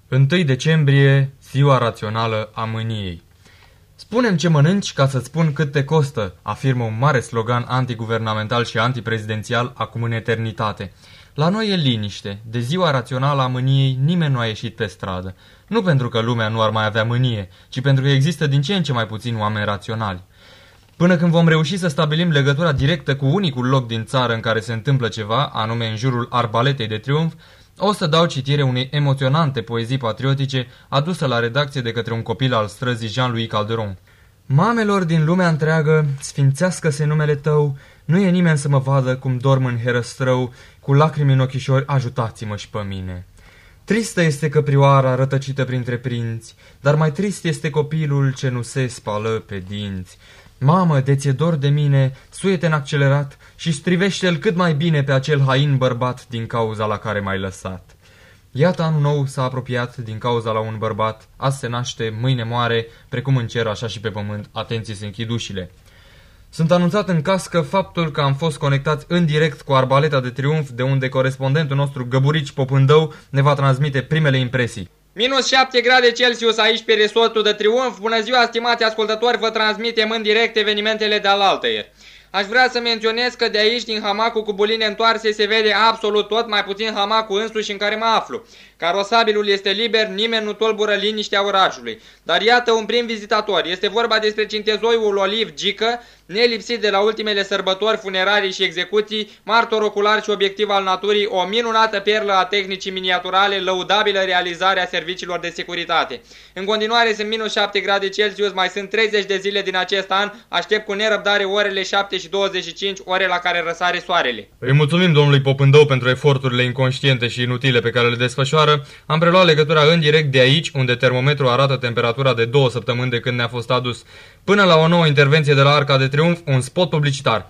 1 decembrie, ziua rațională a mâniei. Spune-mi ce mănânci ca să-ți spun cât te costă, afirmă un mare slogan antiguvernamental și antiprezidențial acum în eternitate. La noi e liniște. De ziua rațională a mâniei nimeni nu a ieșit pe stradă. Nu pentru că lumea nu ar mai avea mânie, ci pentru că există din ce în ce mai puțini oameni raționali. Până când vom reuși să stabilim legătura directă cu unicul loc din țară în care se întâmplă ceva, anume în jurul Arbaletei de Triumf, o să dau citire unei emoționante poezii patriotice adusă la redacție de către un copil al străzii Jean-Louis Calderon. Mamelor din lumea întreagă, sfințească-se numele tău, nu e nimeni să mă vadă cum dorm în herăstrău, cu lacrimi în ochișori, ajutați-mă și pe mine. Tristă este căprioara rătăcită printre prinți, dar mai trist este copilul ce nu se spală pe dinți. Mamă, de ți-e dor de mine, suie-te în accelerat și strivește-l cât mai bine pe acel hain bărbat din cauza la care m-ai lăsat. Iată anul nou s-a apropiat din cauza la un bărbat, azi se naște, mâine moare, precum în cer așa și pe pământ, atenție se închid ușile. Sunt anunțat în cască faptul că am fost conectați în direct cu Arbaleta de Triumf, de unde corespondentul nostru Găburici Popândău ne va transmite primele impresii. Minus 7 grade Celsius aici pe resortul de Triumf. Bună ziua, stimați ascultători, vă transmitem în direct evenimentele de alaltăieri. Aș vrea să menționez că de aici, din hamacul cu buline întoarse, se vede absolut tot, mai puțin hamacul însuși în care mă aflu. Carosabilul este liber, nimeni nu tulbură liniștea orașului. Dar iată un prim vizitator. Este vorba despre cintezoiul Oliv Gică, nelipsit de la ultimele sărbători, funerarii și execuții, martor ocular și obiectiv al naturii, o minunată perlă a tehnicii miniaturale, lăudabilă realizare a serviciilor de securitate. În continuare sunt minus 7 grade Celsius, mai sunt 30 de zile din acest an, aștept cu nerăbdare orele 7 și 25, ore la care răsare soarele. Îi mulțumim domnului Popândău pentru eforturile inconștiente și inutile pe care le desfășoară. Am preluat legătura în direct de aici, unde termometrul arată temperatura de 2 săptămâni de când ne-a fost adus. Până la o nouă intervenție de la Arca de Triumf, un spot publicitar.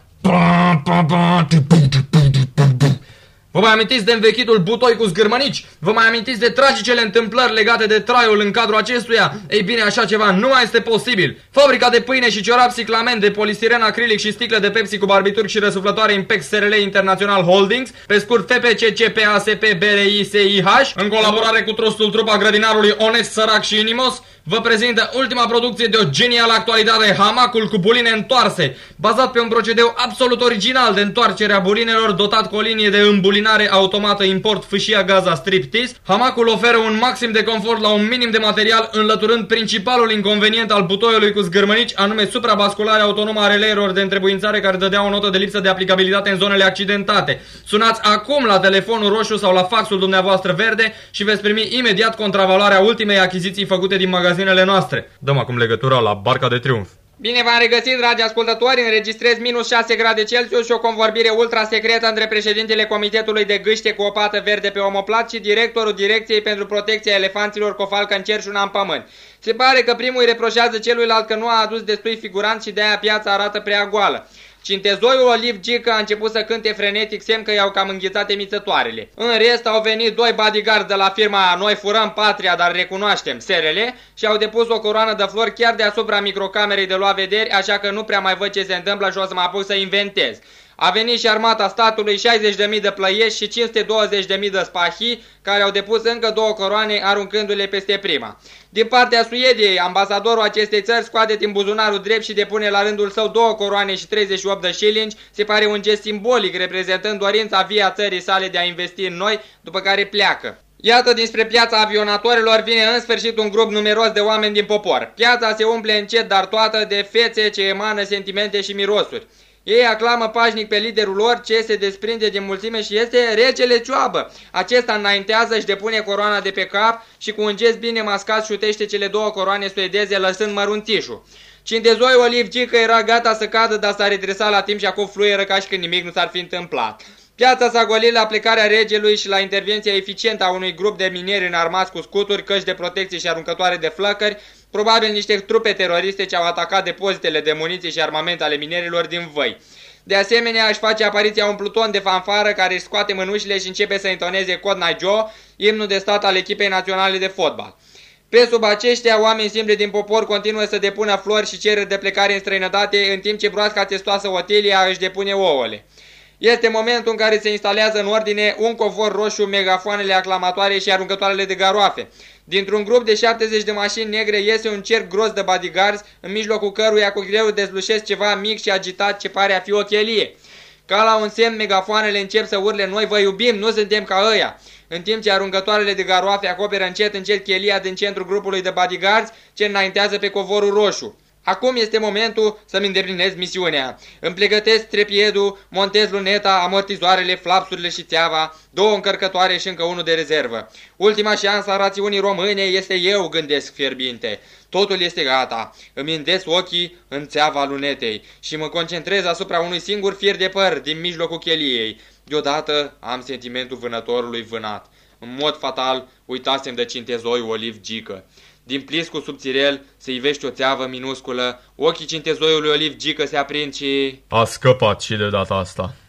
Vă mai amintiți de învechitul butoi cu zgârmănici? Vă mai amintiți de tragicele întâmplări legate de traiul în cadrul acestuia? Ei bine, așa ceva nu mai este posibil. Fabrica de pâine și ciorap Ciclament, de polistiren acrilic și sticle de Pepsi cu barbituri și răsuflătoare Impex SRL International Holdings, pe scurt FPCCPASP BRISIH, în colaborare cu trostul trupa grădinarului onest, sărac și inimos, vă prezintă ultima producție de o genială actualitate, hamacul cu buline întoarse, bazat pe un procedeu absolut original de întoarcere a bulinelor, dotat cu o linie de îmbulinare automată import fâșia gaza striptease. Hamacul oferă un maxim de confort la un minim de material, înlăturând principalul inconvenient al butoiului cu zgârmănici, anume suprabascularea autonomă a releilor de întrebuințare care dădea o notă de lipsă de aplicabilitate în zonele accidentate. Sunați acum la telefonul roșu sau la faxul dumneavoastră verde și veți primi imediat contravaloarea ultimei achiziții făcute din magazinele noastre. Dăm acum legătura la Barca de Triumf. Bine v-am regăsit, dragi ascultători, înregistrez minus 6 grade Celsius și o convorbire ultra secretă între președintele Comitetului de Gâște cu o pată verde pe omoplat și directorul Direcției pentru Protecția Elefanților cu o falcă în cer și una în pământ. Se pare că primul îi reproșează celuilalt că nu a adus destui figuranți și de-aia piața arată prea goală. Cintezoiul Oliv Gică a început să cânte frenetic, semn că i-au cam înghițat emițătoarele. În rest au venit doi bodyguards de la firma Noi furăm patria, dar recunoaștem SRL și au depus o coroană de flori chiar deasupra microcamerei de luat vederi, așa că nu prea mai văd ce se întâmplă și o să mă apuc să inventez. A venit și armata statului, 60.000 de plăieși și 520.000 de spahii, care au depus încă două coroane aruncându-le peste prima. Din partea Suediei, ambasadorul acestei țări scoate din buzunarul drept și depune la rândul său 2 coroane și 38 de shillings, se pare un gest simbolic reprezentând dorința via țării sale de a investi în noi, după care pleacă. Iată, dinspre piața avionatorilor vine în sfârșit un grup numeros de oameni din popor. Piața se umple încet, dar toată de fețe ce emană sentimente și mirosuri. Ei aclamă pașnic pe liderul lor, ce se desprinde din mulțime și este regele Cioabă. Acesta înaintează, își depune coroana de pe cap și cu un gest bine mascat șutește cele două coroane suedeze, lăsând mărunțișul. Cintezoiul Oliv Gică era gata să cadă, dar s-a redresat la timp și acum fluieră ca și când nimic nu s-ar fi întâmplat. Piața s-a golit la plecarea regelui și la intervenția eficientă a unui grup de mineri înarmați cu scuturi, căști de protecție și aruncătoare de flăcări, probabil niște trupe teroriste ce au atacat depozitele de muniție și armament ale minerilor din Văi. De asemenea, își face apariția un pluton de fanfară care își scoate mânușile și începe să intoneze Cod Nai Joe, imnul de stat al echipei naționale de fotbal. Pe sub aceștia, oameni simpli din popor continuă să depună flori și cereri de plecare în străinătate, în timp ce broasca testoasă Otilia își depune ouăle. Este momentul în care se instalează în ordine un covor roșu, megafoanele aclamatoare și aruncătoarele de garoafe. Dintr-un grup de 70 de mașini negre iese un cerc gros de bodyguards, în mijlocul căruia cu greu dezlușesc ceva mic și agitat ce pare a fi o chelie. Ca la un semn, megafoanele încep să urle: noi vă iubim, nu suntem ca ăia. În timp ce aruncătoarele de garoafe acoperă încet chelia din centrul grupului de bodyguards ce înaintează pe covorul roșu. Acum este momentul să-mi îndeplinez misiunea. Îmi pregătesc trepiedul, montez luneta, amortizoarele, flapsurile și țeava, 2 încărcătoare și încă unul de rezervă. Ultima șansă a rațiunii române este eu, gândesc fierbinte. Totul este gata. Îmi îndesc ochii în țeava lunetei și mă concentrez asupra unui singur fier de păr din mijlocul cheliei. Deodată am sentimentul vânătorului vânat. În mod fatal, uitasem de cintezoiul Oliv Gică. Din pliscul subțirel se ivește o țeavă minusculă, ochii cintezoiului Oliv Gică se aprind și... A scăpat și de data asta.